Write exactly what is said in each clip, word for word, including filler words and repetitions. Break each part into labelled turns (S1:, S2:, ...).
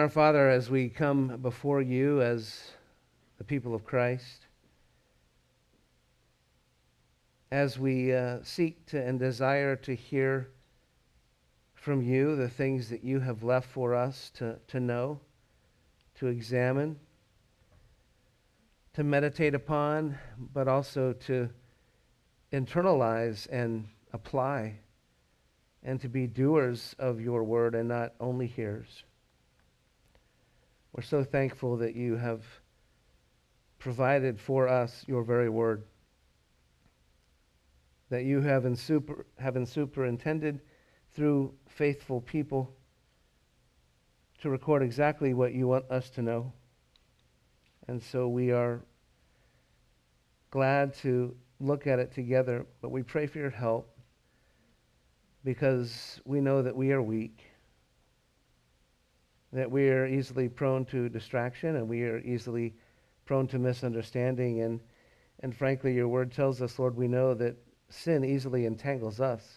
S1: our Father, as we come before you as the people of Christ, as we uh, seek to and desire to hear from you the things that you have left for us to, to know, to examine, to meditate upon, but also to internalize and apply, and to be doers of your word and not only hearers. We're so thankful that you have provided for us your very word, that you have, in super, have in superintended through faithful people to record exactly what you want us to know. And so we are glad to look at it together, but we pray for your help because we know that we are weak, that we are easily prone to distraction, and we are easily prone to misunderstanding. And, and frankly, your word tells us, Lord, we know that sin easily entangles us.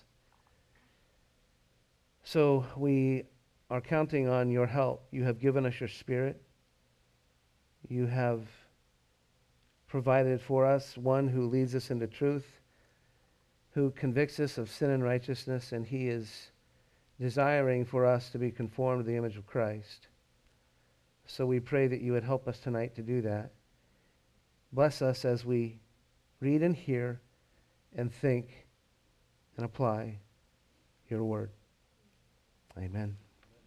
S1: So we are counting on your help. You have given us your Spirit. You have provided for us one who leads us into truth, who convicts us of sin and righteousness, and he is desiring for us to be conformed to the image of Christ. So we pray that you would help us tonight to do that. Bless us as we read and hear and think and apply your word. Amen.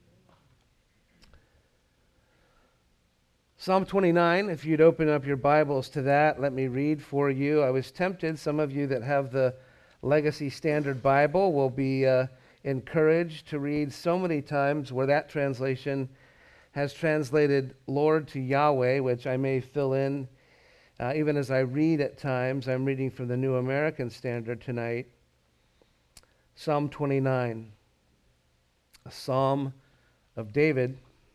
S1: Psalm twenty-nine, if you'd open up your Bibles to that, let me read for you. I was tempted, some of you that have the Legacy Standard Bible will be uh, encouraged to read so many times where that translation has translated Lord to Yahweh, which I may fill in. Uh, even as I read at times, I'm reading from the New American Standard tonight. Psalm twenty-nine, a psalm of David.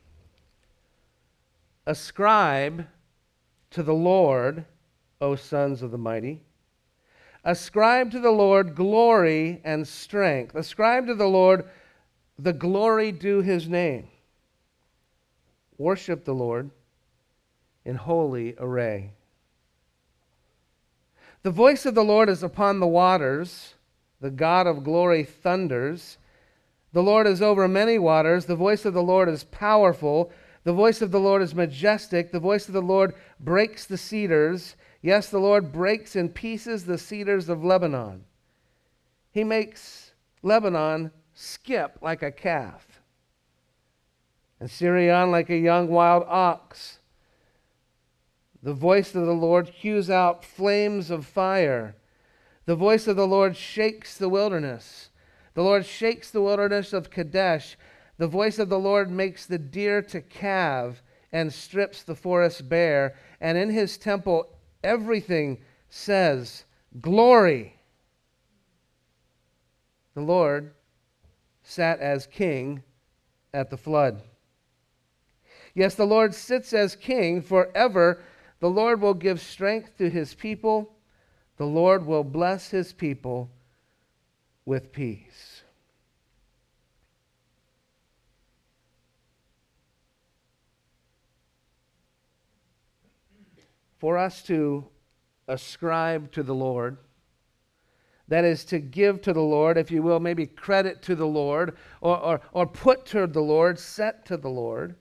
S1: Ascribe to the Lord, O sons of the mighty. Ascribe to the Lord glory and strength. Ascribe to the Lord the glory due his name. Worship the Lord in holy array. The voice of the Lord is upon the waters. The God of glory thunders. The Lord is over many waters. The voice of the Lord is powerful. The voice of the Lord is majestic. The voice of the Lord breaks the cedars. Yes, the Lord breaks in pieces the cedars of Lebanon. He makes Lebanon skip like a calf, and Syrian like a young wild ox. The voice of the Lord hews out flames of fire. The voice of the Lord shakes the wilderness. The Lord shakes the wilderness of Kadesh. The voice of the Lord makes the deer to calve and strips the forest bare. And in his temple everything says, glory. The Lord sat as king at the flood. Yes, the Lord sits as king forever. The Lord will give strength to his people. The Lord will bless his people with peace. For us to ascribe to the Lord, that is to give to the Lord, if you will, maybe credit to the Lord, or, or, or put to the Lord, set to the Lord,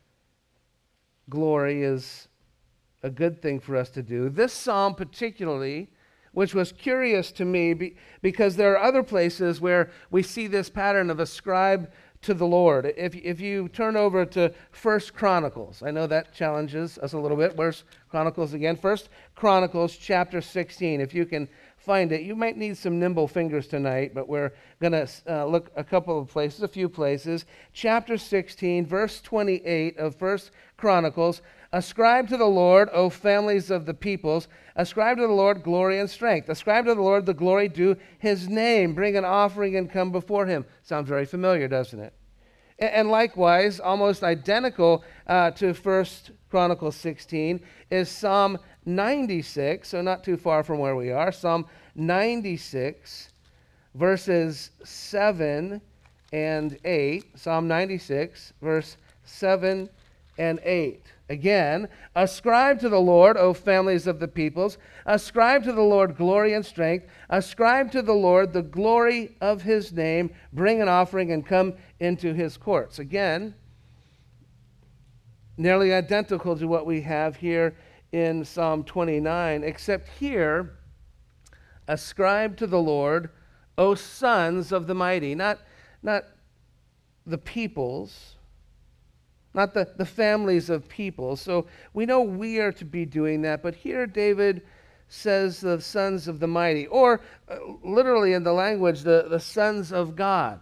S1: glory is a good thing for us to do. This psalm particularly, which was curious to me be, because there are other places where we see this pattern of ascribe to the Lord. If, if you turn over to First Chronicles, I know that challenges us a little bit. Where's Chronicles again? First Chronicles chapter sixteen. If you can find it, you might need some nimble fingers tonight, but we're going to uh, look a couple of places, a few places. Chapter sixteen, verse twenty-eight of First Chronicles. Ascribe to the Lord, O families of the peoples. Ascribe to the Lord glory and strength. Ascribe to the Lord the glory due his name. Bring an offering and come before him. Sounds very familiar, doesn't it? And likewise, almost identical uh, to First Chronicles sixteen, is Psalm ninety-six, so not too far from where we are. Psalm ninety-six, verses seven and eight. Psalm ninety-six, verse seven, and eight. Again, ascribe to the Lord, O families of the peoples. Ascribe to the Lord glory and strength. Ascribe to the Lord the glory of his name. Bring an offering and come into his courts. Again, nearly identical to what we have here in Psalm twenty-nine, except here, ascribe to the Lord, O sons of the mighty. Not, not the peoples, not the, the families of people. So we know we are to be doing that, but here David says the sons of the mighty, or uh, literally in the language, the, the sons of God.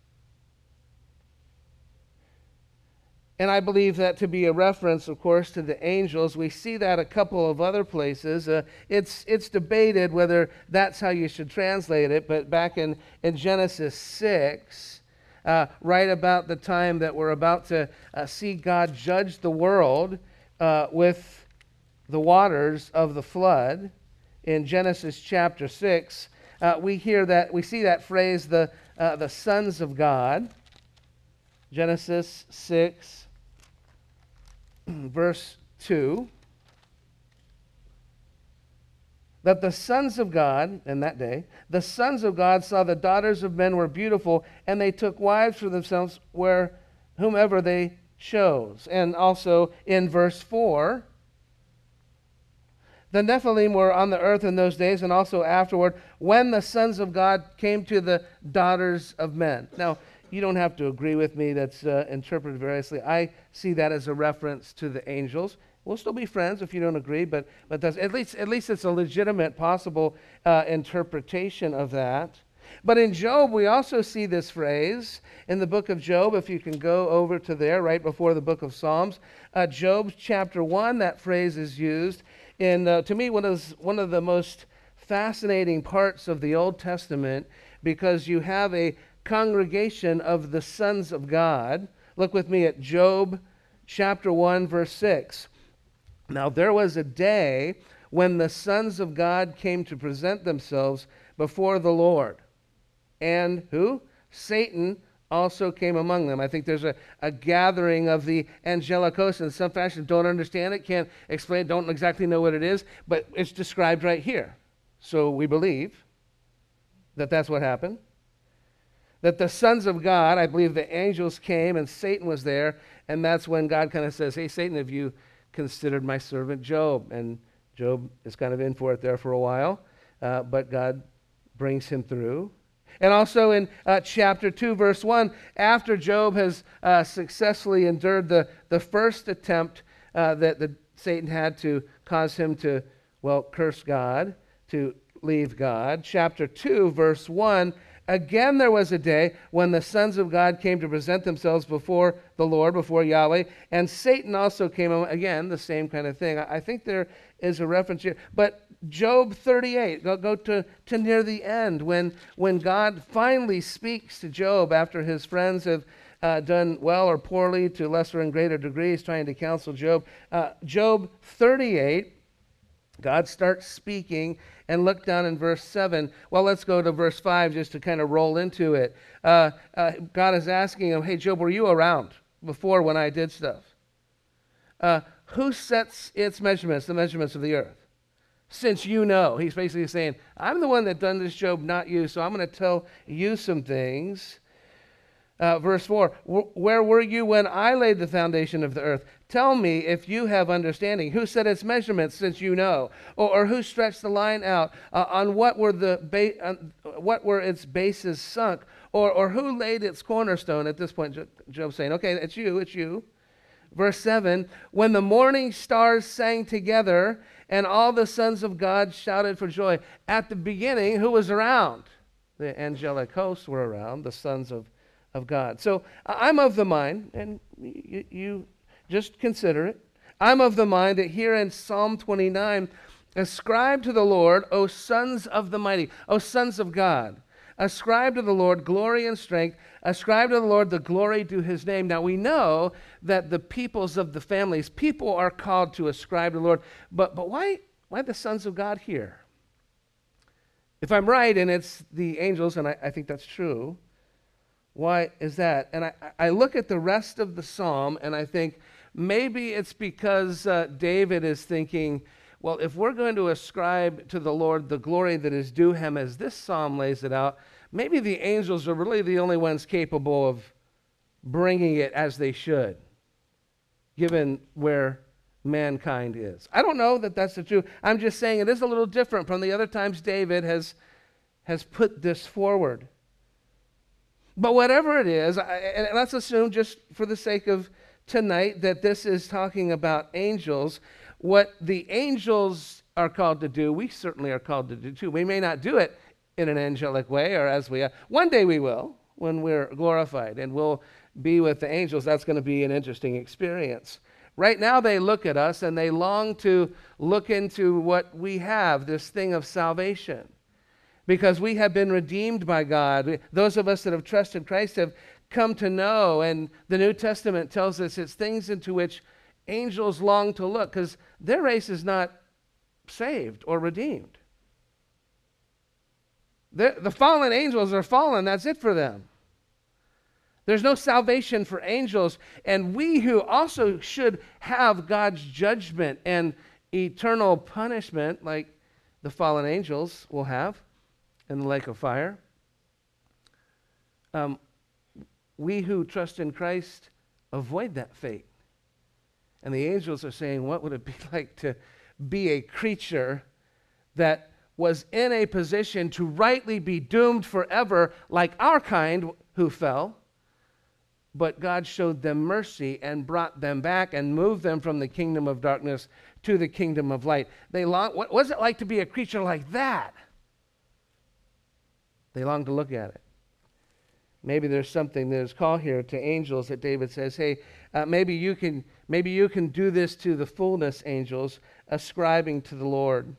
S1: And I believe that to be a reference, of course, to the angels. We see that a couple of other places. Uh, it's, it's debated whether that's how you should translate it, but back in, in Genesis six, uh, right about the time that we're about to uh, see God judge the world uh, with the waters of the flood, in Genesis chapter six, uh, we hear that, we see that phrase, the, uh, the sons of God. Genesis six, verse two, that the sons of God, in that day, the sons of God saw the daughters of men were beautiful, and they took wives for themselves where whomever they chose. And also in verse four, the Nephilim were on the earth in those days, and also afterward, when the sons of God came to the daughters of men. Now, you don't have to agree with me. That's uh, interpreted variously. I see that as a reference to the angels. We'll still be friends if you don't agree, but but that's, at least at least it's a legitimate, possible uh, interpretation of that. But in Job, we also see this phrase in the book of Job. If you can go over to there, right before the book of Psalms, uh, Job chapter one. That phrase is used in, uh, to me, one of one of the most fascinating parts of the Old Testament, because you have a congregation of the sons of God. Look with me at Job chapter one, verse six. Now there was a day when the sons of God came to present themselves before the Lord. And who? Satan also came among them. I think there's a, a gathering of the angelic hosts in some fashion. Don't understand it, can't explain, don't exactly know what it is, but it's described right here. So we believe that that's what happened. That the sons of God, I believe the angels came and Satan was there, and that's when God kind of says, hey, Satan, have you considered my servant Job? And Job is kind of in for it there for a while, uh, but God brings him through. And also in uh, chapter two, verse one, after Job has uh, successfully endured the, the first attempt uh, that the, Satan had to cause him to, well, curse God, to leave God, chapter two, verse one, again, there was a day when the sons of God came to present themselves before the Lord, before Yahweh, and Satan also came, again, the same kind of thing. I think there is a reference here. But Job thirty-eight, go, go to, to near the end, when, when God finally speaks to Job after his friends have uh, done well or poorly to lesser and greater degrees, trying to counsel Job. Uh, Job thirty-eight, God starts speaking, and look down in verse seven. Well, let's go to verse five just to kind of roll into it. Uh, uh, God is asking him, hey, Job, were you around before when I did stuff? Uh, who sets its measurements, the measurements of the earth? Since you know. He's basically saying, I'm the one that done this, Job, not you, so I'm going to tell you some things. Uh, verse four, where were you when I laid the foundation of the earth? Tell me if you have understanding. Who set its measurements, since you know? Or, or who stretched the line out? Uh, on what were the ba- on what were its bases sunk? Or, or who laid its cornerstone? At this point, Job's saying, okay, it's you, it's you. Verse seven, when the morning stars sang together and all the sons of God shouted for joy. At the beginning, who was around? The angelic hosts were around, the sons of of God. So I'm of the mind, and you, you just consider it, I'm of the mind that here in Psalm twenty-nine, ascribe to the Lord, O sons of the mighty, O sons of God. Ascribe to the Lord glory and strength. Ascribe to the Lord the glory due his name. Now we know that the peoples of the families, people are called to ascribe to the Lord. But, but why, why the sons of God here? If I'm right, and it's the angels, and I, I think that's true, Why is that? And I, I look at the rest of the psalm and I think maybe it's because uh, David is thinking, well, if we're going to ascribe to the Lord the glory that is due him as this psalm lays it out, maybe the angels are really the only ones capable of bringing it as they should, given where mankind is. I don't know that that's the truth. I'm just saying it is a little different from the other times David has, has put this forward. But whatever it is, I, and let's assume just for the sake of tonight that this is talking about angels. What the angels are called to do, we certainly are called to do too. We may not do it in an angelic way or as we are. One day we will, when we're glorified and we'll be with the angels. That's going to be an interesting experience. Right now they look at us and they long to look into what we have, this thing of salvation. Because we have been redeemed by God. Those of us that have trusted Christ have come to know, and the New Testament tells us it's things into which angels long to look, because their race is not saved or redeemed. The, the fallen angels are fallen. That's it for them. There's no salvation for angels, and we who also should have God's judgment and eternal punishment, like the fallen angels will have in the lake of fire, um, we who trust in Christ avoid that fate. And the angels are saying, what would it be like to be a creature that was in a position to rightly be doomed forever like our kind who fell, but God showed them mercy and brought them back and moved them from the kingdom of darkness to the kingdom of light. They long, what was it like to be a creature like that? They long to look at it. Maybe there's something that is called here to angels that David says, hey, uh, maybe you can maybe you can do this to the fullness, angels, ascribing to the Lord.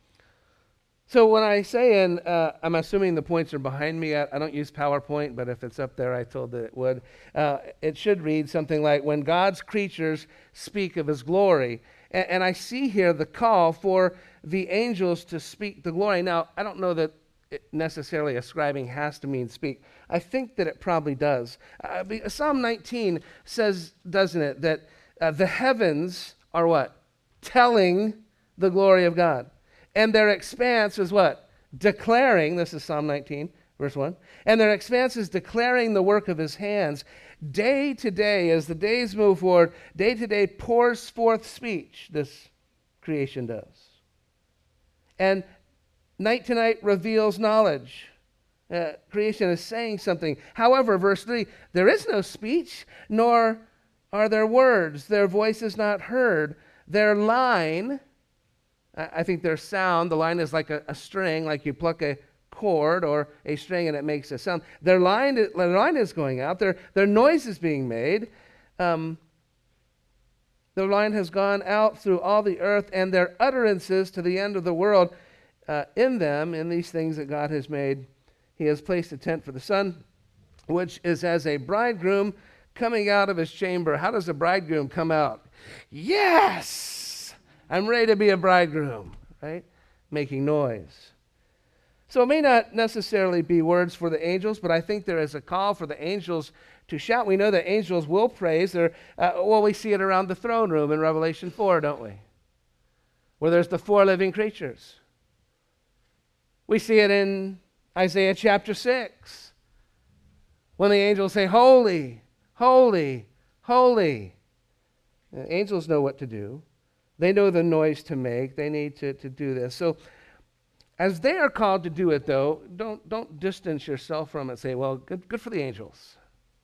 S1: So when I say, and uh, I'm assuming the points are behind me, I, I don't use PowerPoint, but if it's up there, I told that it would. Uh, it should read something like, when God's creatures speak of his glory. And, and I see here the call for the angels to speak the glory. Now, I don't know that it necessarily ascribing has to mean speak. I think that it probably does. Uh, Psalm nineteen says, doesn't it, that uh, the heavens are what? Telling the glory of God. And their expanse is what? Declaring, this is Psalm nineteen, verse one. And their expanse is declaring the work of his hands. Day to day, as the days move forward, day to day pours forth speech, this creation does. And night to night reveals knowledge. Uh, creation is saying something. However, verse three, there is no speech, nor are there words. Their voice is not heard. Their line, I think their sound, the line is like a, a string, like you pluck a cord or a string and it makes a sound. Their line, their line is going out. Their, their noise is being made. Um, their line has gone out through all the earth, and their utterances to the end of the world. Uh, in them, in these things that God has made, he has placed a tent for the sun, which is as a bridegroom coming out of his chamber. How does a bridegroom come out? Yes! I'm ready to be a bridegroom, right? Making noise. So it may not necessarily be words for the angels, but I think there is a call for the angels to shout. We know that angels will praise. They're, uh, well, we see it around the throne room in Revelation four, don't we? Where there's the four living creatures. We see it in Isaiah chapter six, when the angels say, holy, holy, holy. The angels know what to do. They know the noise to make. They need to, to do this. So as they are called to do it, though, don't, don't distance yourself from it and say, well, good, good for the angels.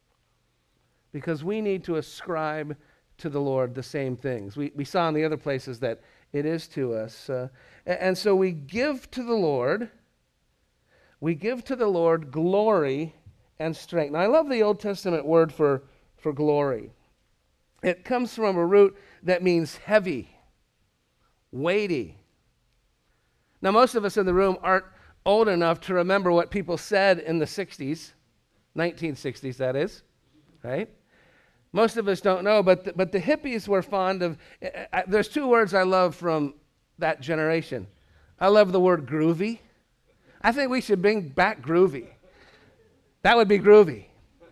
S1: Because we need to ascribe to the Lord the same things. We, we saw in the other places that it is to us. Uh, and so we give to the Lord, we give to the Lord glory and strength. Now, I love the Old Testament word for, for glory. It comes from a root that means heavy, weighty. Now, most of us in the room aren't old enough to remember what people said in the sixties, nineteen sixties that is, right? Most of us don't know, but the, but the hippies were fond of, uh, there's two words I love from that generation. I love the word groovy. I think we should bring back groovy. That would be groovy.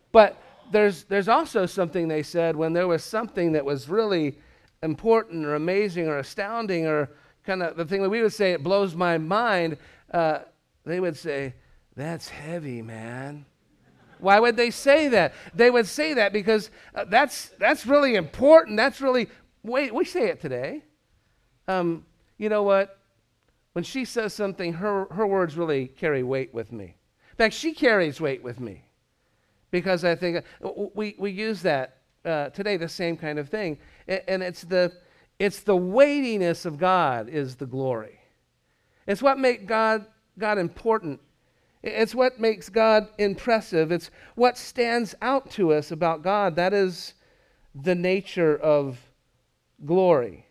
S1: But there's, there's also something they said when there was something that was really important or amazing or astounding or kind of the thing that we would say, it blows my mind. Uh, they would say, that's heavy, man. Why would they say that? They would say that because uh, that's, that's really important. That's really, wait, we say it today. Um, you know what? When she says something, her, her words really carry weight with me. In fact, she carries weight with me. Because I think uh, we, we use that uh, today, the same kind of thing. And, and it's the it's the weightiness of God is the glory. It's what makes God, God important. It's what makes God impressive. It's what stands out to us about God. That is the nature of glory.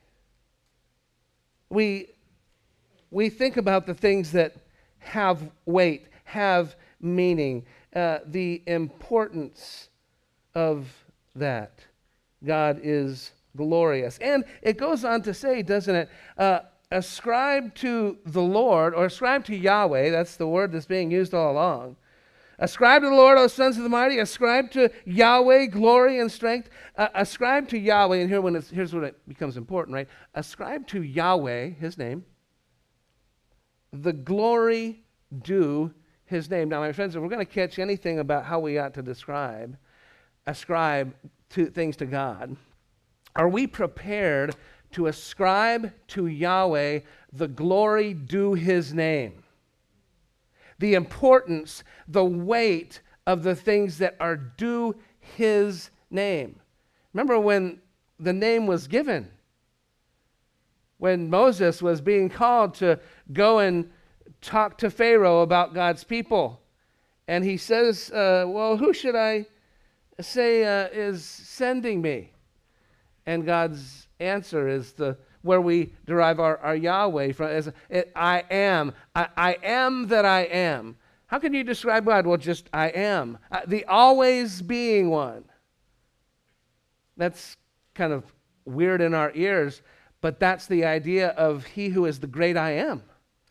S1: We, we think about the things that have weight, have meaning, uh, the importance of that. God is glorious. And it goes on to say, doesn't it, uh, ascribe to the Lord, or ascribe to Yahweh, that's the word that's being used all along. Ascribe to the Lord, O sons of the mighty. Ascribe to Yahweh glory and strength. Uh, ascribe to Yahweh, and here when it's, here's when it becomes important, right? Ascribe to Yahweh, his name, the glory due his name. Now, my friends, if we're going to catch anything about how we ought to describe, ascribe to things to God, are we prepared to ascribe to Yahweh the glory due his name? The importance, the weight of the things that are due his name. Remember when the name was given? When Moses was being called to go and talk to Pharaoh about God's people. And he says, uh, well, who should I say uh, is sending me? And God's answer is the where we derive our, our Yahweh from. As it, I am. I, I am that I am. How can you describe God? Well, just I am. Uh, the always being one. That's kind of weird in our ears, but that's the idea of he who is the great I am.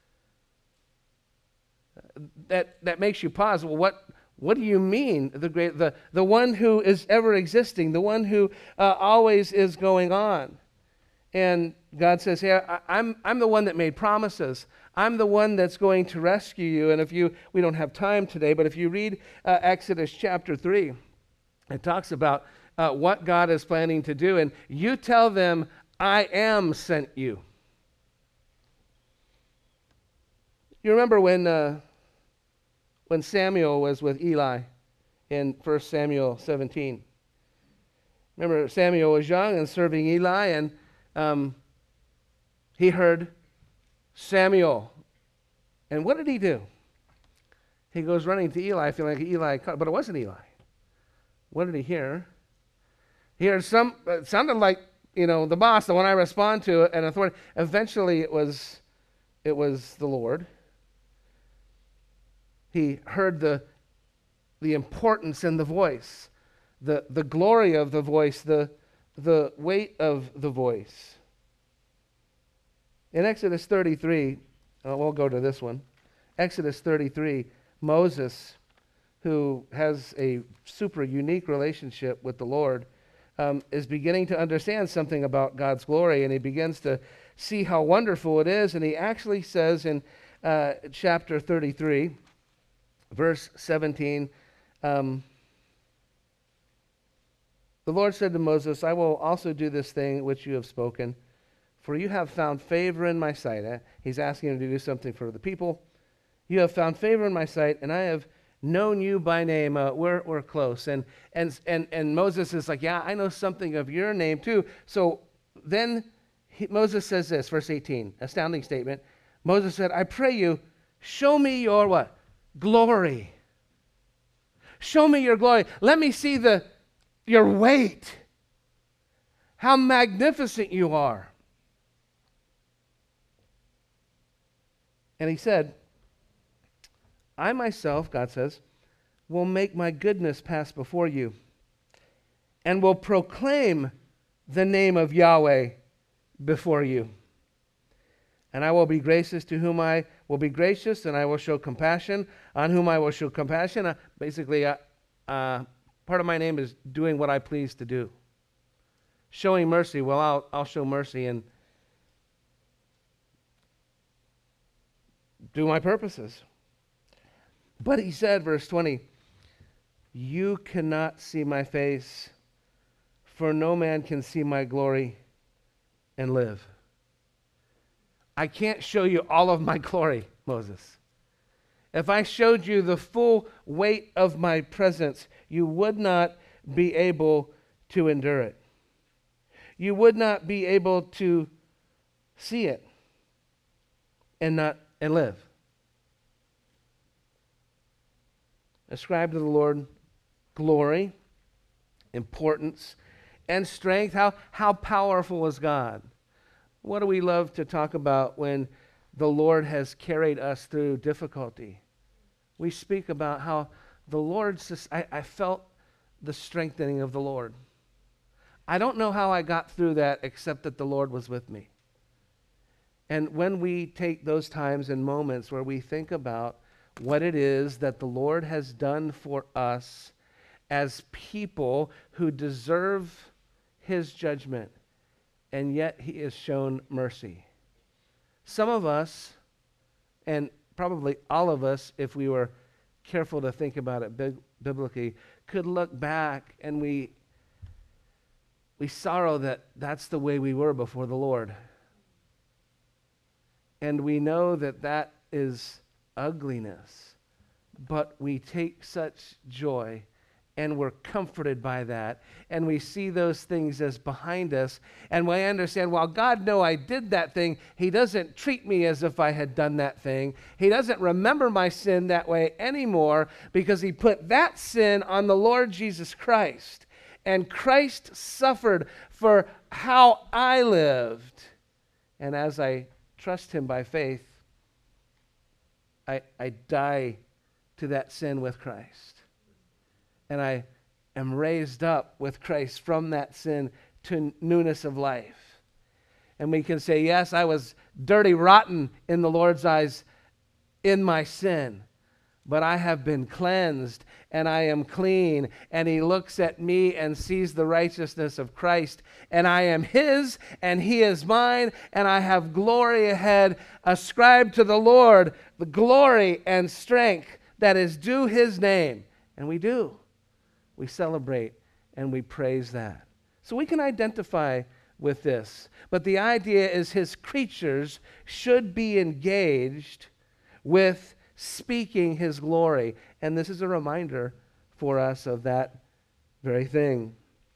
S1: That, that makes you pause. Well, what, what do you mean? The great, the, the one who is ever existing, the one who uh, always is going on. And God says, hey, I, I'm, I'm the one that made promises. I'm the one that's going to rescue you. And if you, we don't have time today, but if you read uh, Exodus chapter three, it talks about uh, what God is planning to do. And you tell them, I am sent you. You remember when, uh, when Samuel was with Eli in First Samuel seventeen. Remember, Samuel was young and serving Eli, and Um, he heard Samuel. And what did he do? He goes running to Eli, feeling like Eli, but it wasn't Eli. What did he hear? He heard some, it sounded like, you know, the boss, the one I respond to, an authority. Eventually it was, it was the Lord. He heard the, the importance in the voice, the, the glory of the voice, the the weight of the voice. In Exodus thirty-three, uh, we'll go to this one. Exodus thirty-three, Moses, who has a super unique relationship with the Lord, um, is beginning to understand something about God's glory, and he begins to see how wonderful it is. And he actually says in uh, chapter thirty-three, verse seventeen, um, the Lord said to Moses, I will also do this thing which you have spoken, for you have found favor in my sight. He's asking him to do something for the people. You have found favor in my sight, and I have known you by name. Uh, we're, we're close. And, and, and, and Moses is like, yeah, I know something of your name too. So then he, Moses says this, verse eighteen, astounding statement. Moses said, I pray you, show me your what? Glory. Show me your glory. Let me see the your weight, how magnificent you are. And he said, I myself, God says, will make my goodness pass before you and will proclaim the name of Yahweh before you. And I will be gracious to whom I will be gracious, and I will show compassion on whom I will show compassion. Uh, basically, uh, uh, part of my name is doing what I please to do. Showing mercy, well, I'll, I'll show mercy and do my purposes. But he said, verse twenty, you cannot see my face, for no man can see my glory and live. I can't show you all of my glory, Moses. If I showed you the full weight of my presence, you would not be able to endure it. You would not be able to see it and not and live. Ascribe to the Lord glory, importance, and strength. How, how powerful is God? What do we love to talk about when the Lord has carried us through difficulty? We speak about how the Lord, I, I felt the strengthening of the Lord. I don't know how I got through that except that the Lord was with me. And when we take those times and moments where we think about what it is that the Lord has done for us as people who deserve his judgment, and yet he has shown mercy. Some of us, and probably all of us, if we were careful to think about it big, biblically, could look back and we we sorrow that that's the way we were before the Lord. And we know that that is ugliness, but we take such joy and we're comforted by that, and we see those things as behind us, and we understand, while God knows I did that thing, he doesn't treat me as if I had done that thing. He doesn't remember my sin that way anymore, because he put that sin on the Lord Jesus Christ, and Christ suffered for how I lived. And as I trust him by faith, I, I die to that sin with Christ. And I am raised up with Christ from that sin to newness of life. And we can say, yes, I was dirty, rotten in the Lord's eyes in my sin, but I have been cleansed and I am clean. And he looks at me and sees the righteousness of Christ, and I am his and he is mine, and I have glory ahead. Ascribe to the Lord the glory and strength that is due his name. And we do. We celebrate and we praise that. So we can identify with this. But the idea is his creatures should be engaged with speaking his glory. And this is a reminder for us of that very thing.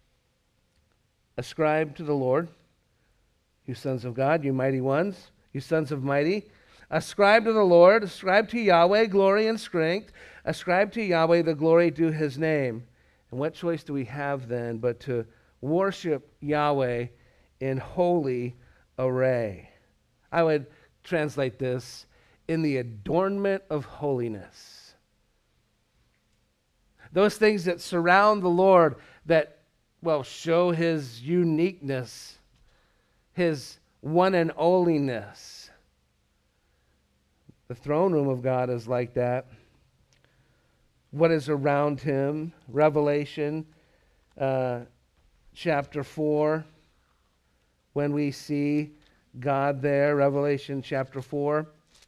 S1: Ascribe to the Lord, you sons of God, you mighty ones, you sons of mighty. Ascribe to the Lord, ascribe to Yahweh glory and strength. Ascribe to Yahweh the glory due his name. And what choice do we have then but to worship Yahweh in holy array? I would translate this in the adornment of holiness. Those things that surround the Lord that, well, show his uniqueness, his one and onlyness. The throne room of God is like that. What is around him? Revelation uh, chapter four, when we see God there, Revelation chapter four.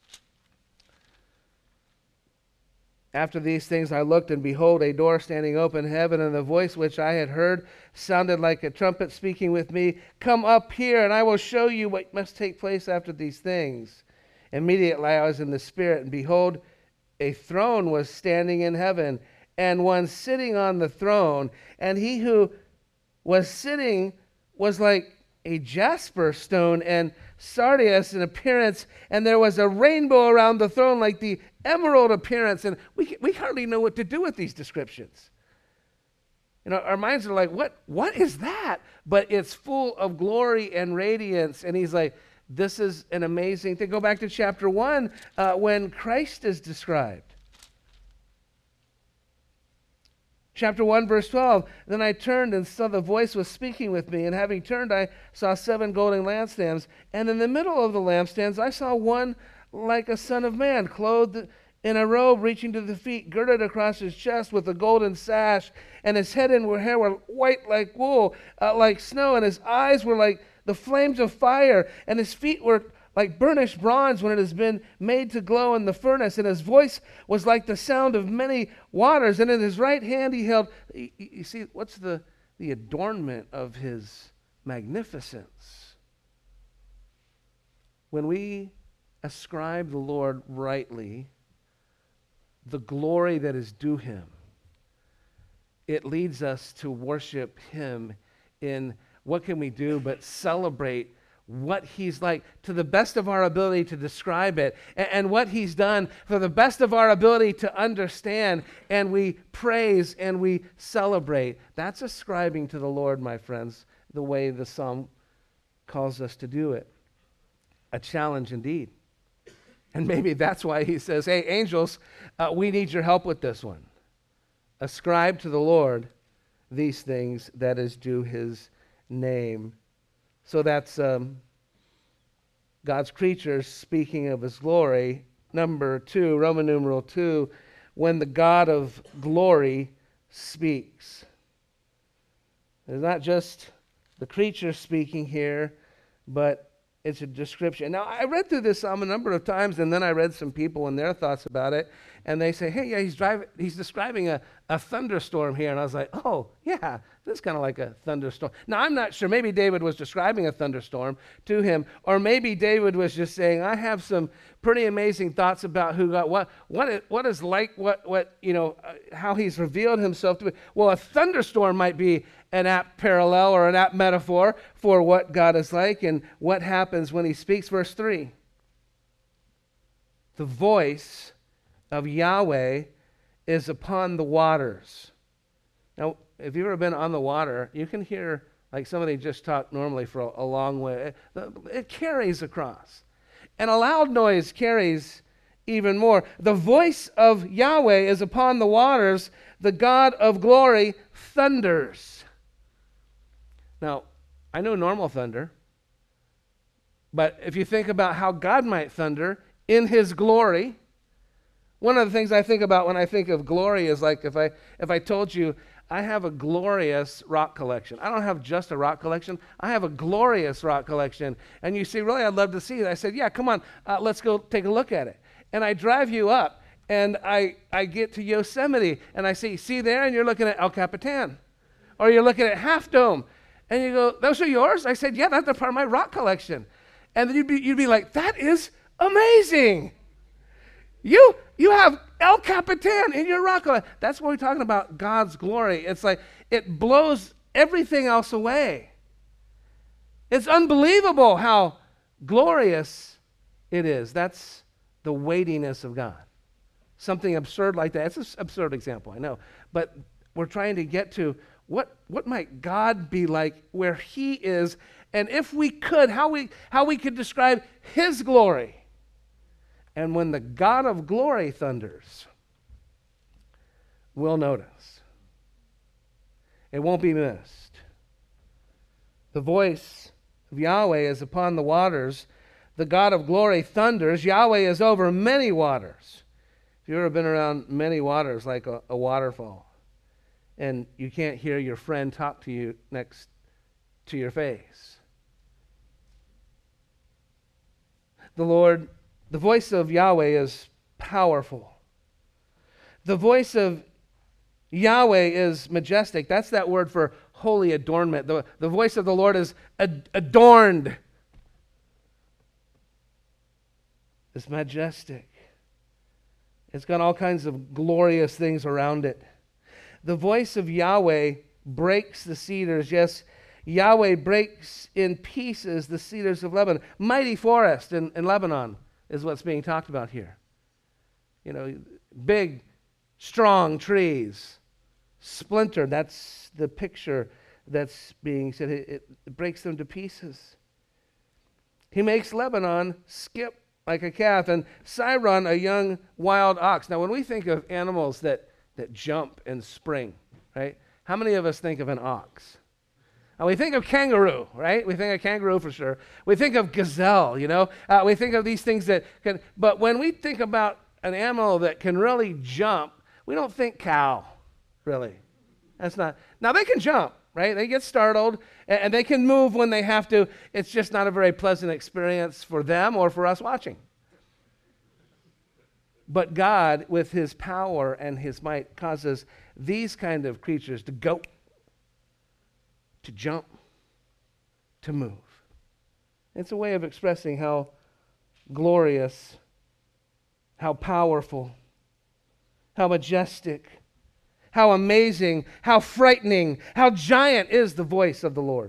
S1: After these things I looked, and behold, a door standing open in heaven, and the voice which I had heard sounded like a trumpet speaking with me, "Come up here, and I will show you what must take place after these things." Immediately I was in the Spirit, and behold, a throne was standing in heaven, and one sitting on the throne. And he who was sitting was like a jasper stone and sardius in appearance, and there was a rainbow around the throne like the emerald appearance. And we we hardly know what to do with these descriptions. You know, our minds are like, what what is that? But it's full of glory and radiance. And he's like, this is an amazing thing. Go back to chapter one uh, when Christ is described. Chapter one, verse twelve, then I turned and saw the voice was speaking with me, and having turned I saw seven golden lampstands, and in the middle of the lampstands I saw one like a son of man, clothed in a robe reaching to the feet, girded across his chest with a golden sash, and his head and hair were white like wool, uh, like snow, and his eyes were like the flames of fire, and his feet were like burnished bronze when it has been made to glow in the furnace, and his voice was like the sound of many waters, and in his right hand he held, you, you see, what's the, the adornment of his magnificence? When we ascribe the Lord rightly the glory that is due him, it leads us to worship him in, what can we do but celebrate what he's like to the best of our ability to describe it, and, and what he's done for the best of our ability to understand, and we praise and we celebrate. That's ascribing to the Lord, my friends, the way the psalm calls us to do it. A challenge indeed. And maybe that's why he says, hey, angels, uh, we need your help with this one. Ascribe to the Lord these things that is due his name. So that's um, God's creatures speaking of his glory. Number two, Roman numeral two, when the God of glory speaks. It's not just the creature speaking here, but it's a description. Now, I read through this psalm a number of times, and then I read some people and their thoughts about it, and they say, hey, yeah, he's driving, he's describing a, a thunderstorm here. And I was like, oh, yeah, this is kind of like a thunderstorm. Now, I'm not sure. Maybe David was describing a thunderstorm to him, or maybe David was just saying, I have some pretty amazing thoughts about who God, what, what, it, what is like, what, what, you know, uh, how he's revealed himself to me. Well, a thunderstorm might be an apt parallel or an apt metaphor for what God is like and what happens when he speaks. Verse three, the voice of Yahweh is upon the waters. Now, if you've ever been on the water, you can hear like somebody just talk normally for a, a long way. It, it carries across. And a loud noise carries even more. The voice of Yahweh is upon the waters. The God of glory thunders. Now, I know normal thunder, but if you think about how God might thunder in his glory, one of the things I think about when I think of glory is like if I if I told you I have a glorious rock collection. I don't have just a rock collection. I have a glorious rock collection. And you say, really, I'd love to see it. I said, yeah, come on, uh, let's go take a look at it. And I drive you up, and I, I get to Yosemite, and I say, see there? And you're looking at El Capitan. Or you're looking at Half Dome. And you go, those are yours? I said, yeah, that's a part of my rock collection. And then you'd be, you'd be like, that is amazing. You you have El Capitan in your rock collection. That's what we're talking about, God's glory. It's like it blows everything else away. It's unbelievable how glorious it is. That's the weightiness of God. Something absurd like that. It's an absurd example, I know. But we're trying to get to What, what might God be like where he is, and if we could, how we, how we could describe his glory. And when the God of glory thunders, we'll notice. It won't be missed. The voice of Yahweh is upon the waters. The God of glory thunders. Yahweh is over many waters. If you've ever been around many waters, like a, a waterfall, and you can't hear your friend talk to you next to your face. The Lord, the voice of Yahweh is powerful. The voice of Yahweh is majestic. That's that word for holy adornment. The, the voice of the Lord is ad- adorned. It's majestic. It's got all kinds of glorious things around it. The voice of Yahweh breaks the cedars. Yes, Yahweh breaks in pieces the cedars of Lebanon. Mighty forest in, in Lebanon is what's being talked about here. You know, big, strong trees, splintered. That's the picture that's being said. It, it breaks them to pieces. He makes Lebanon skip like a calf, and Sirion a young wild ox. Now, when we think of animals that that jump and spring, right? How many of us think of an ox? And we think of kangaroo, right? We think of kangaroo for sure. We think of gazelle, you know? Uh, we think of these things that can, but when we think about an animal that can really jump, we don't think cow, really. That's not. Now they can jump, right? They get startled and, and they can move when they have to. It's just not a very pleasant experience for them or for us watching. But God, with his power and his might, causes these kind of creatures to go, to jump, to move. It's a way of expressing how glorious, how powerful, how majestic, how amazing, how frightening, how giant is the voice of the Lord.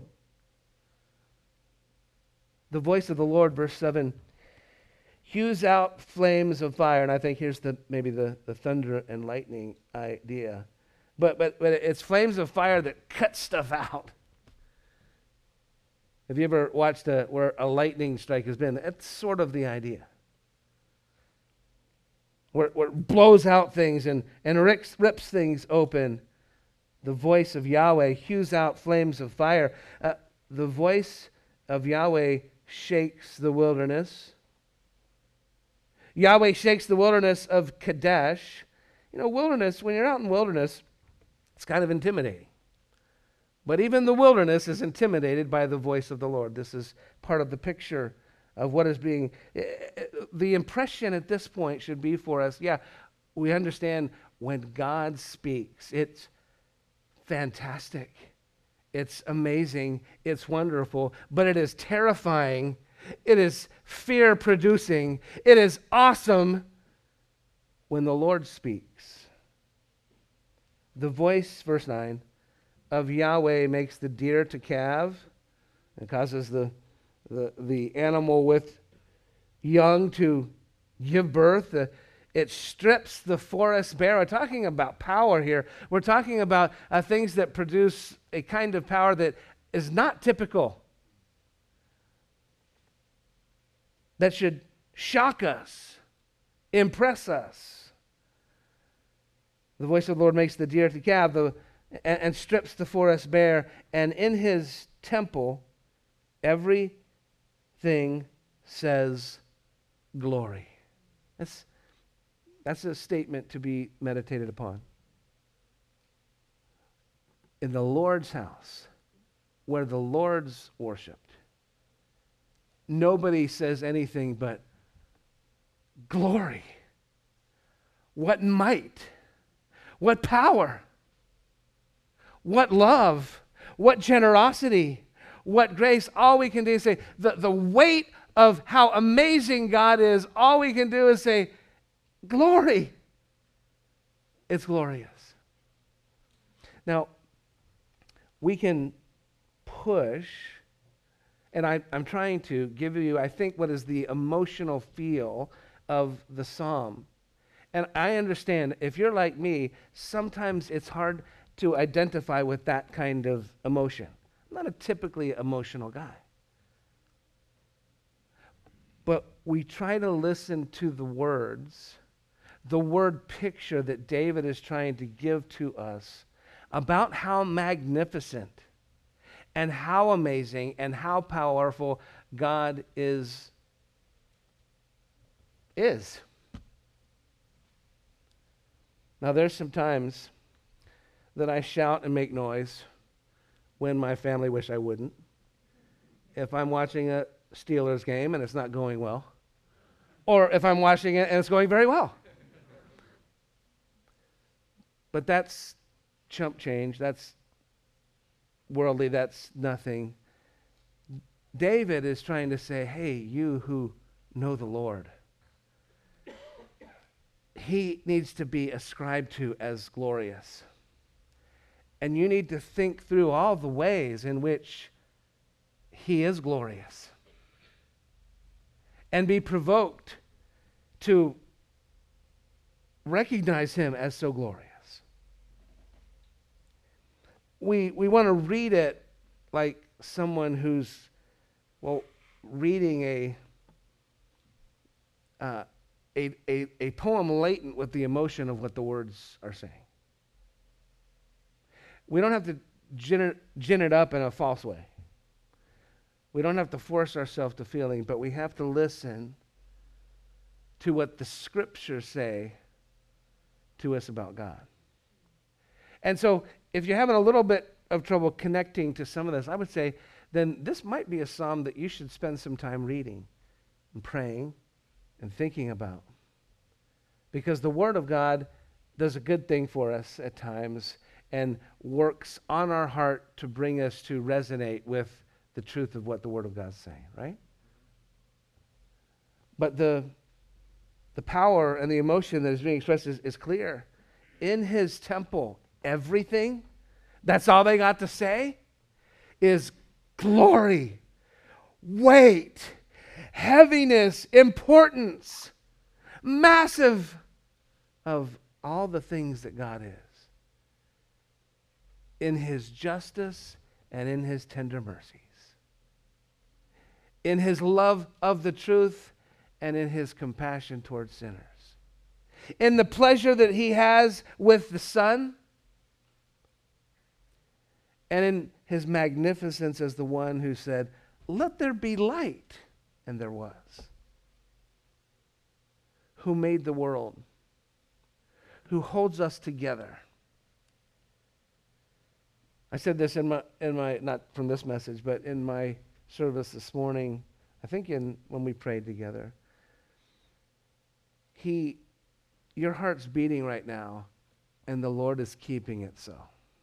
S1: The voice of the Lord, verse seven, hews out flames of fire. And I think here's the maybe the, the thunder and lightning idea. But, but, but it's flames of fire that cut stuff out. Have you ever watched a, where a lightning strike has been? That's sort of the idea. Where, where it blows out things and, and rips, rips things open. The voice of Yahweh hews out flames of fire. Uh, the voice of Yahweh shakes the wilderness. Yahweh shakes the wilderness of Kadesh. You know, wilderness, when you're out in wilderness, it's kind of intimidating. But even the wilderness is intimidated by the voice of the Lord. This is part of the picture of what is being, the impression at this point should be for us, yeah, we understand when God speaks, it's fantastic, it's amazing, it's wonderful, but it is terrifying, it is fear-producing, it is awesome when the Lord speaks. The voice, verse nine, of Yahweh makes the deer to calve and causes the The, the animal with young to give birth. Uh, it strips the forest bare. We're talking about power here. We're talking about uh, things that produce a kind of power that is not typical, that should shock us, impress us. The voice of the Lord makes the deer to calve the, and, and strips the forest bare, and in his temple every thing says glory. That's, that's a statement to be meditated upon. In the Lord's house, where the Lord's worshipped, nobody says anything but glory. What might, what power, what love, what generosity, what grace. All we can do is say, the, the weight of how amazing God is, all we can do is say, glory. It's glorious. Now, we can push, and I, I'm trying to give you, I think, what is the emotional feel of the psalm. And I understand, if you're like me, sometimes it's hard to identify with that kind of emotion. I'm not a typically emotional guy. But we try to listen to the words, the word picture that David is trying to give to us about how magnificent and how amazing and how powerful God is. is. Now, there's some times that I shout and make noise when my family wish I wouldn't. If I'm watching a Steelers game and it's not going well, or if I'm watching it and it's going very well. But that's chump change. That's worldly. That's nothing. David is trying to say, hey, you who know the Lord, he needs to be ascribed to as glorious. And you need to think through all the ways in which he is glorious. And be provoked to recognize him as so glorious. We, we want to read it like someone who's, well, reading a, uh, a, a, a poem latent with the emotion of what the words are saying. We don't have to gin it, gin it up in a false way. We don't have to force ourselves to feeling, but we have to listen to what the scriptures say to us about God. And so if you're having a little bit of trouble connecting to some of this, I would say then this might be a psalm that you should spend some time reading and praying and thinking about. Because the Word of God does a good thing for us at times and works on our heart to bring us to resonate with the truth of what the Word of God's saying, right? But the, the power and the emotion that is being expressed is, is clear. In his temple, everything, that's all they got to say, is glory, weight, heaviness, importance, massive of all the things that God is. In his justice and in his tender mercies. In his love of the truth and in his compassion towards sinners. In the pleasure that he has with the Son, and in his magnificence as the one who said, "Let there be light," and there was. Who made the world, who holds us together. I said this in my, in my, not from this message, but in my service this morning, I think in when we prayed together. He, your heart's beating right now, and the Lord is keeping it so.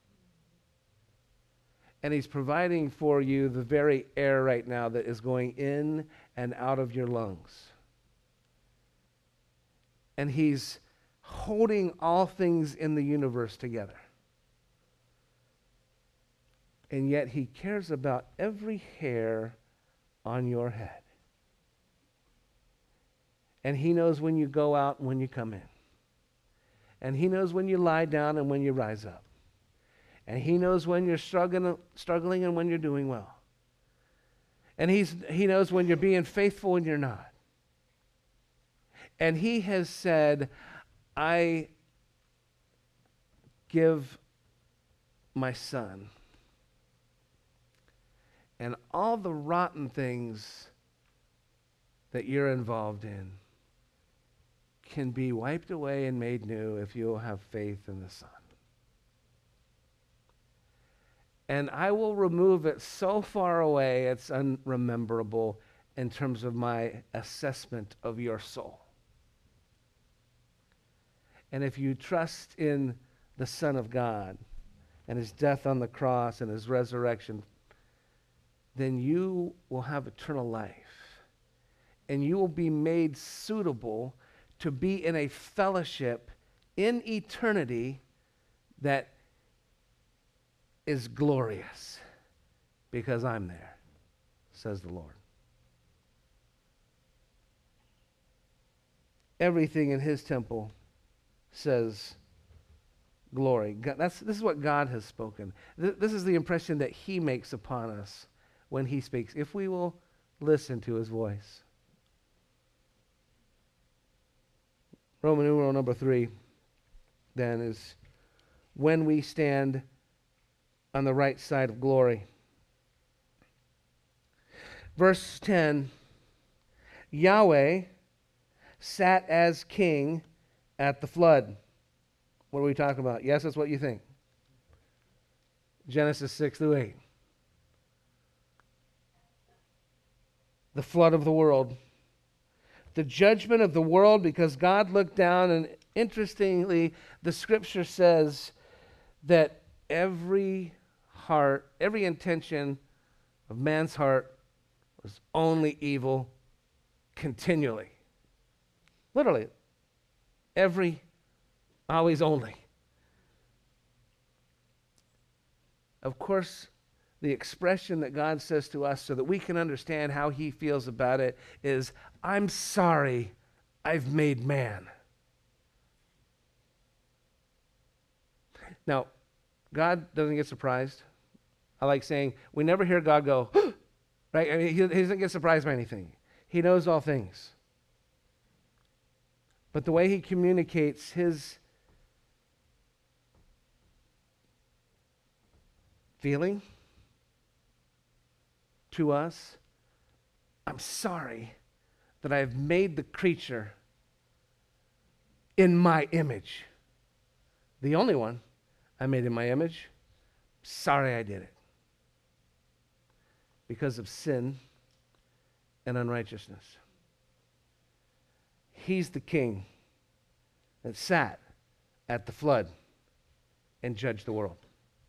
S1: And he's providing for you the very air right now that is going in and out of your lungs. And he's holding all things in the universe together. And yet he cares about every hair on your head. And he knows when you go out and when you come in. And he knows when you lie down and when you rise up. And he knows when you're struggling, struggling and when you're doing well. And he's, he knows when you're being faithful and you're not. And he has said, I give my Son. And all the rotten things that you're involved in can be wiped away and made new if you'll have faith in the Son. And I will remove it so far away it's unrememberable in terms of my assessment of your soul. And if you trust in the Son of God and his death on the cross and his resurrection, then you will have eternal life. And you will be made suitable to be in a fellowship in eternity that is glorious because I'm there, says the Lord. Everything in his temple says glory. God, that's, this is what God has spoken. Th- this is the impression that he makes upon us when he speaks, if we will listen to his voice. Roman numeral number three, then, is when we stand on the right side of glory. Verse ten, Yahweh sat as king at the flood. What are we talking about? Yes, that's what you think. Genesis six through eight. The flood of the world. The judgment of the world, because God looked down, and interestingly, the scripture says that every heart, every intention of man's heart was only evil continually. Literally. Every, always only. Of course, the expression that God says to us so that we can understand how he feels about it is, I'm sorry I've made man. Now, God doesn't get surprised. I like saying, we never hear God go, right? I mean, he, he doesn't get surprised by anything. He knows all things. But the way he communicates his feeling to us, I'm sorry that I have made the creature in my image. The only one I made in my image. Sorry I did it. Because of sin and unrighteousness. He's the king that sat at the flood and judged the world.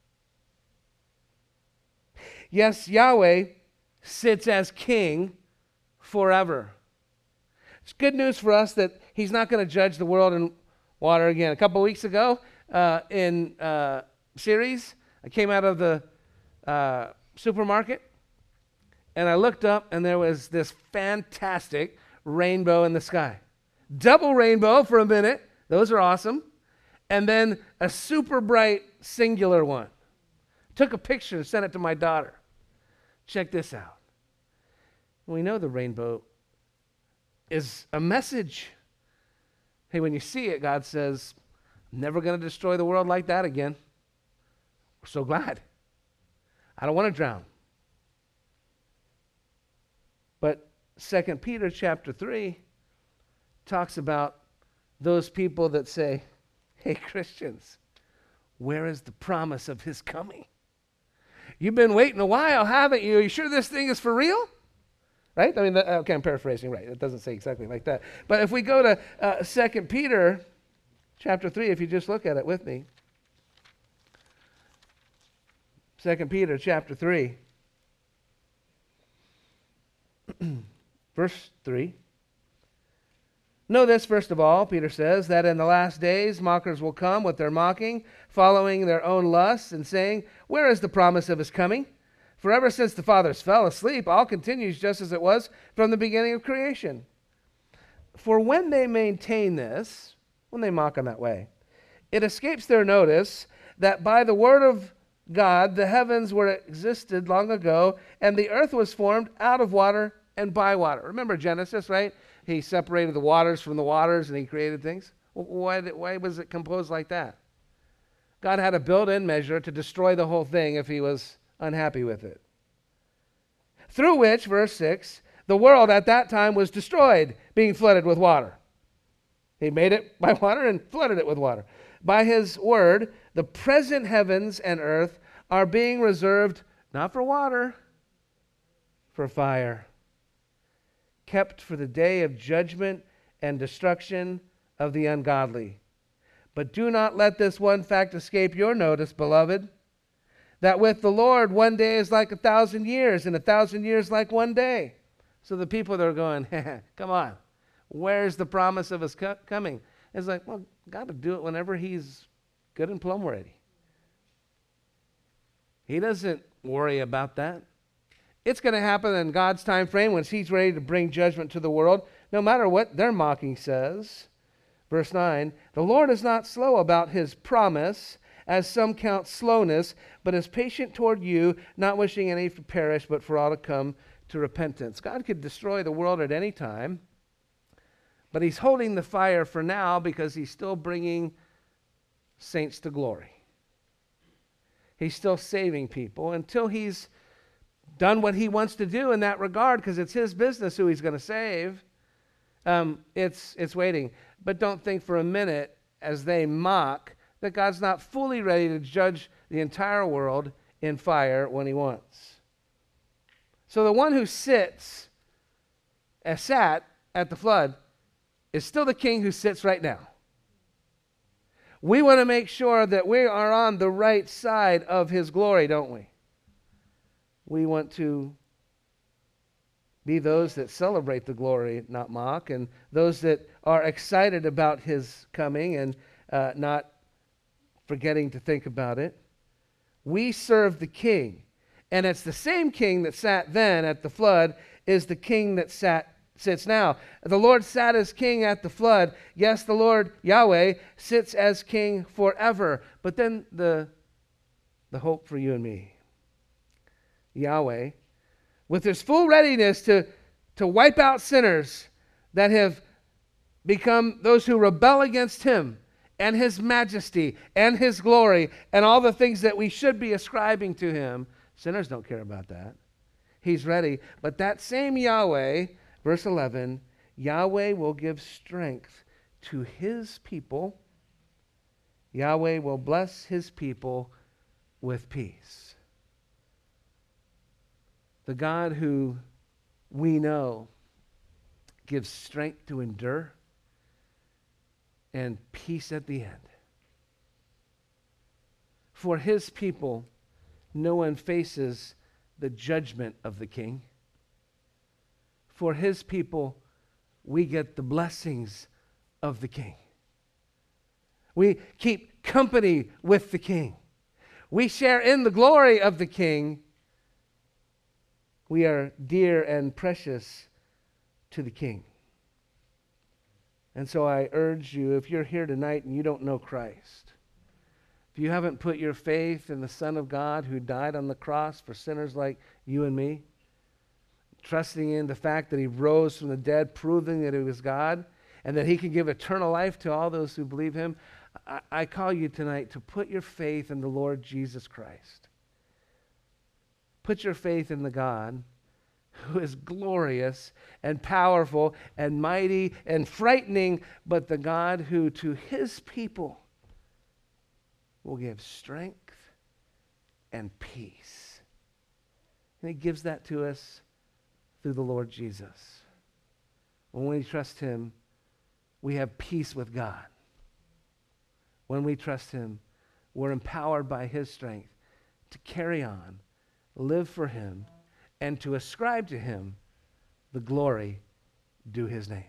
S1: Yes, Yahweh sits as king forever. It's good news for us that he's not going to judge the world in water again. A couple of weeks ago uh, in uh, series, I came out of the uh, supermarket and I looked up and there was this fantastic rainbow in the sky. Double rainbow for a minute. Those are awesome. And then a super bright singular one. Took a picture and sent it to my daughter. Check this out. We know the rainbow is a message. Hey, when you see it, God says, I'm never going to destroy the world like that again. We're so glad. I don't want to drown. But Second Peter chapter three talks about those people that say, hey, Christians, where is the promise of his coming? You've been waiting a while, haven't you? Are you sure this thing is for real? Right? I mean, that, okay, I'm paraphrasing, right. It doesn't say exactly like that. But if we go to uh, Second Peter chapter three, if you just look at it with me. Second Peter chapter three. Verse three. Know this, first of all, Peter says, that in the last days mockers will come with their mocking, following their own lusts, and saying, where is the promise of his coming? For ever since the fathers fell asleep, all continues just as it was from the beginning of creation. For when they maintain this, when they mock in that way, it escapes their notice that by the word of God the heavens were existed long ago, and the earth was formed out of water and by water. Remember Genesis, right? He separated the waters from the waters and he created things. Why, did, why was it composed like that? God had a built-in measure to destroy the whole thing if he was unhappy with it. Through which, verse six, the world at that time was destroyed, being flooded with water. He made it by water and flooded it with water. By his word, the present heavens and earth are being reserved not for water, for fire, kept for the day of judgment and destruction of the ungodly. But do not let this one fact escape your notice, beloved, that with the Lord one day is like a thousand years, and a thousand years like one day. So the people that are going, come on, where's the promise of his co- coming? It's like, well, God will do it whenever he's good and plumb ready. He doesn't worry about that. It's going to happen in God's time frame when he's ready to bring judgment to the world, no matter what their mocking says. Verse nine, the Lord is not slow about his promise, as some count slowness, but is patient toward you, not wishing any to perish, but for all to come to repentance. God could destroy the world at any time, but he's holding the fire for now because he's still bringing saints to glory. He's still saving people until he's done what he wants to do in that regard, because it's his business who he's going to save. Um, it's, it's waiting. But don't think for a minute, as they mock, that God's not fully ready to judge the entire world in fire when he wants. So the one who sits, as sat at the flood, is still the king who sits right now. We want to make sure that we are on the right side of his glory, don't we? We want to be those that celebrate the glory, not mock, and those that are excited about his coming and uh, not forgetting to think about it. We serve the king, and it's the same king that sat then at the flood is the king that sat sits now. The Lord sat as king at the flood. Yes, the Lord Yahweh sits as king forever. But then the the hope for you and me. Yahweh, with his full readiness to, to wipe out sinners that have become those who rebel against him and his majesty and his glory and all the things that we should be ascribing to him. Sinners don't care about that. He's ready. But that same Yahweh, verse eleven, Yahweh will give strength to his people, Yahweh will bless his people with peace. The God who we know gives strength to endure and peace at the end. For his people, no one faces the judgment of the king. For his people, we get the blessings of the king. We keep company with the king. We share in the glory of the king. We are dear and precious to the king. And so I urge you, if you're here tonight and you don't know Christ, if you haven't put your faith in the Son of God who died on the cross for sinners like you and me, trusting in the fact that he rose from the dead, proving that he was God, and that he can give eternal life to all those who believe him, I, I call you tonight to put your faith in the Lord Jesus Christ. Put your faith in the God who is glorious and powerful and mighty and frightening, but the God who to his people will give strength and peace. And he gives that to us through the Lord Jesus. When we trust him, we have peace with God. When we trust him, we're empowered by his strength to carry on, live for him, and to ascribe to him the glory due his name.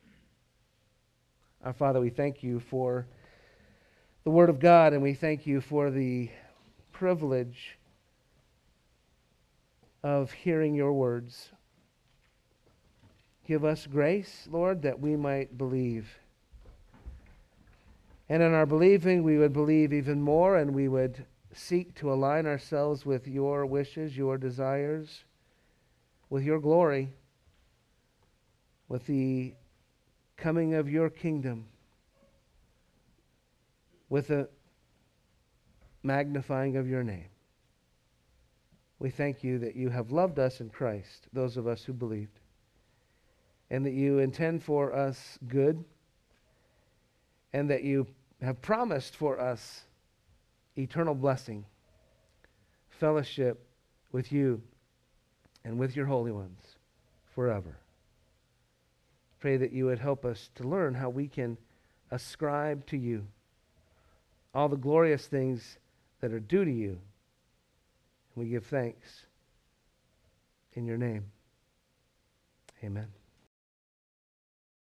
S1: Our Father, we thank you for the Word of God, and we thank you for the privilege of hearing your words. Give us grace, Lord, that we might believe. And in our believing, we would believe even more, and we would seek to align ourselves with your wishes, your desires, with your glory, with the coming of your kingdom, with the magnifying of your name. We thank you that you have loved us in Christ, those of us who believed, and that you intend for us good, and that you have promised for us eternal blessing, fellowship with you and with your holy ones forever. Pray that you would help us to learn how we can ascribe to you all the glorious things that are due to you. We give thanks in your name. Amen.